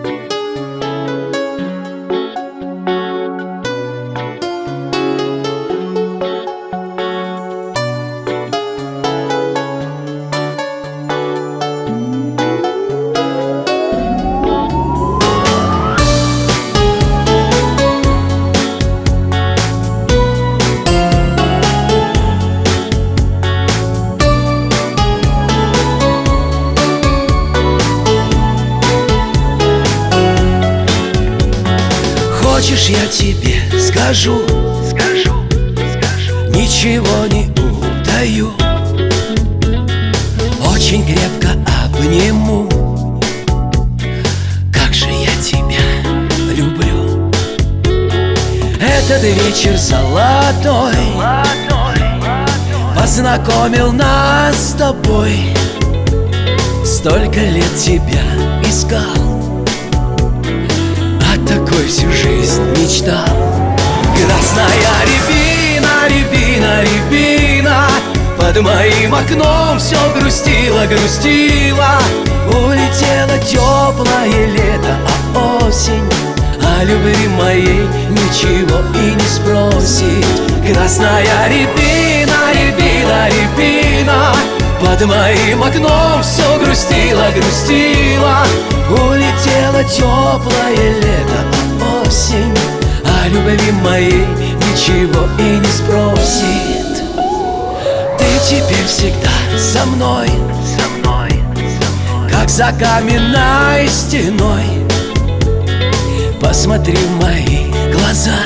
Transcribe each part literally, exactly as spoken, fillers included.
Хочешь, я тебе скажу, Скажу, скажу. ничего не утаю, очень крепко обниму. Как же я тебя люблю. Этот вечер золотой познакомил нас с тобой. Столько лет тебя искал, такой всю жизнь мечтал. Красная рябина, рябина, рябина, под моим окном все грустила, грустила. Улетело теплое лето, а осень о любви моей ничего и не спросит. Красная рябина, рябина, рябина, под моим окном все грустила, грустила. Улетело теплое лето, а осень о любви моей ничего и не спросит. Ты теперь всегда со мной, Со мной, со мной. как за каменной стеной. Посмотри в мои глаза,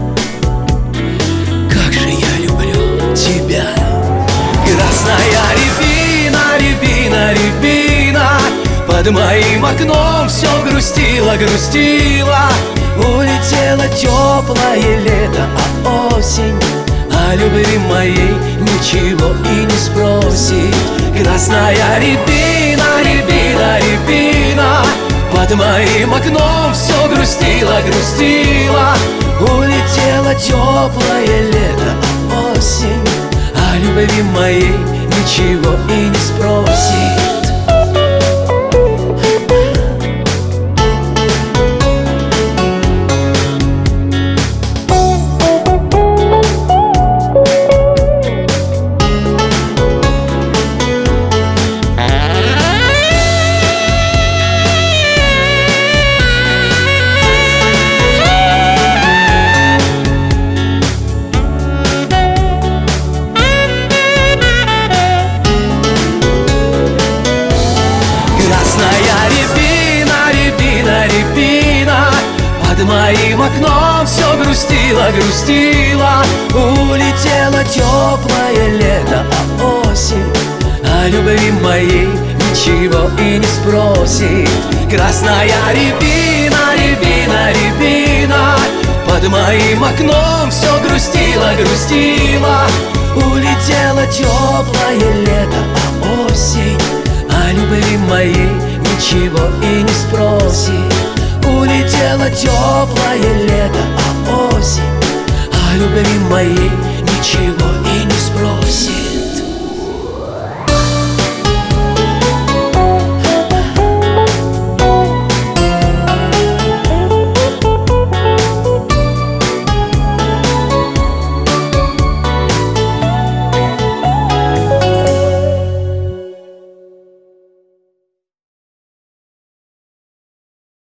как же я люблю тебя. Красная рябина, рябина, рябина, под моим окном все грустила, грустила. Улетело теплое лето, а осень о любви моей ничего и не спросит. Красная рябина, рябина, рябина, под моим окном все грустила, грустила. Улетело теплое лето, а осень о любви моей ничего и не спросит. Под моим окном все грустило, грустило. Улетело теплое лето, а осень о любви моей ничего и не спросит. Красная рябина, рябина, рябина, под моим окном все грустило, грустило. Улетело теплое лето, а осень о любви моей ничего и не спросит. Улетело теплое лето, а осень о любви моей ничего и не спросит.